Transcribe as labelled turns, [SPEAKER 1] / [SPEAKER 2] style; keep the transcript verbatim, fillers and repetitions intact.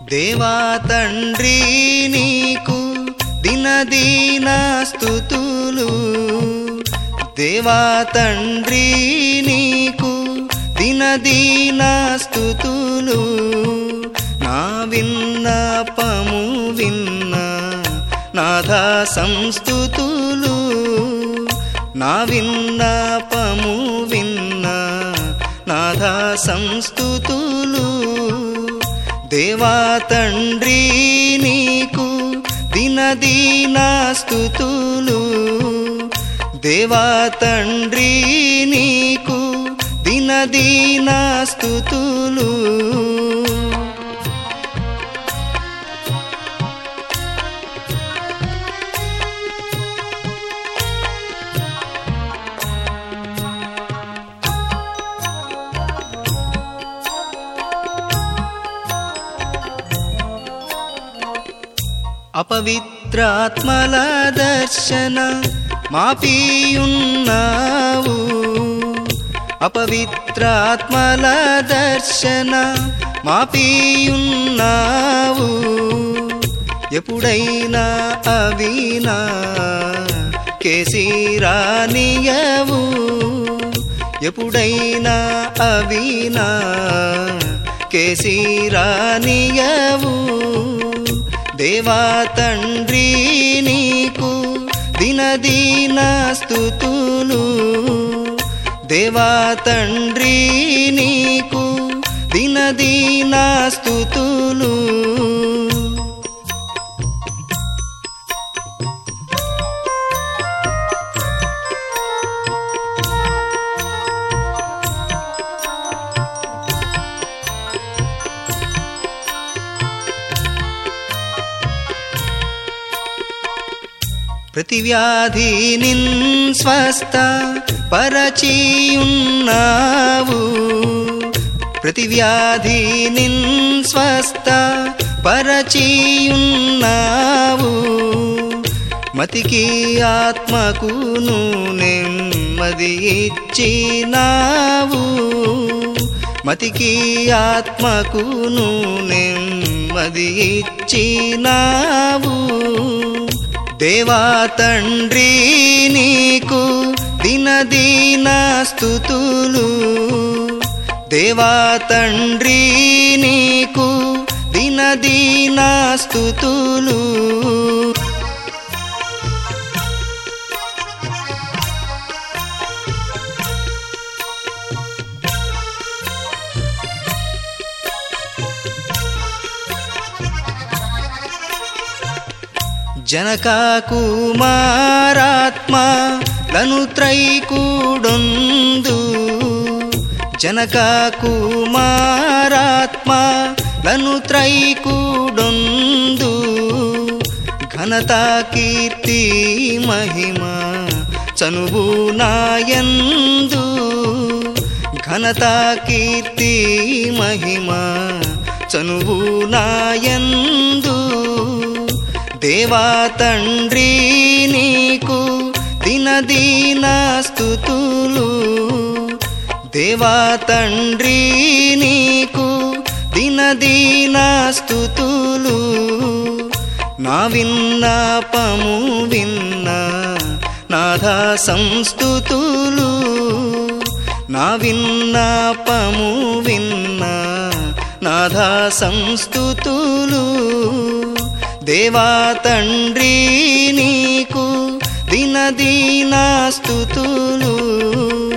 [SPEAKER 1] దేవా తండ్రి నీకు దినదీన స్తుతులు దేవా తండ్రి నీకు దినదీన స్తుతులు నా విన్నపము విన్న నాథా సంస్తుతులు నా విన్నపము విన్న నాథా సంస్తుతులు దేవా తండ్రి నీకు దినదీన స్తుతులు దేవా తండ్రి నీకు దినదీన స్తుతులు అపవిత్రాత్మల దర్శన మాపియున్నావు అపవిత్రాత్మల దర్శన మాపియున్నావు ఎప్పుడైనా అవినా కేసిరానియవు ఎప్పుడైనా అవినా కేసిరానియవు దేవా తండ్రి నీకు దినదీన స్తుతులు దేవా తండ్రి నీకు దినదీన స్తుతులు ప్రతి వ్యాధి నిన్ స్వస్థ పరచియున్నావు ప్రతి వ్యాధి నిన్ స్వస్థ పరచియున్నావు మతికి ఆత్మకును నెమ్మది ఇచ్చినావు మతికి ఆత్మకును నెమ్మది ఇచ్చినావు దేవా తండ్రి నీకు దినదీన స్తుతులు దేవా తండ్రి నీకు దినదీన స్తుతులు జనక కుమారాత్మ లను త్రైకూడొందు జనక కుమారాత్మ లను త్రైకూడొందు ఘనత కీర్తి మహిమ చనువు నాయందు ఘనత కీర్తి మహిమ చనువు నాయందు దేవా తండ్రి నీకు దినదీన స్తుతులు దేవా తండ్రి నీకు దినదీన స్తుతులు నా విన్నపము విన్న నాథా సంస్తుతులు నా విన్నపము విన్న నాథా సంస్తుతులు దేవా తండ్రి నీకు దినదీన స్తుతులు